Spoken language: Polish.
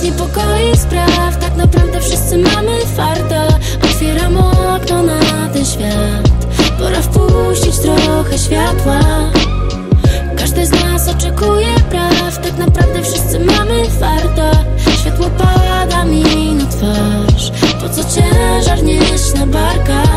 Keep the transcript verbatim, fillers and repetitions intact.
niepokoi spraw. Tak naprawdę wszyscy mamy farta. Otwieram okno na ten świat. Pora wpuścić trochę światła. Każdy z nas oczekuje praw. Tak naprawdę wszyscy mamy farta. Światło pada mi na twarz. Po co ciężar nieść na barkach?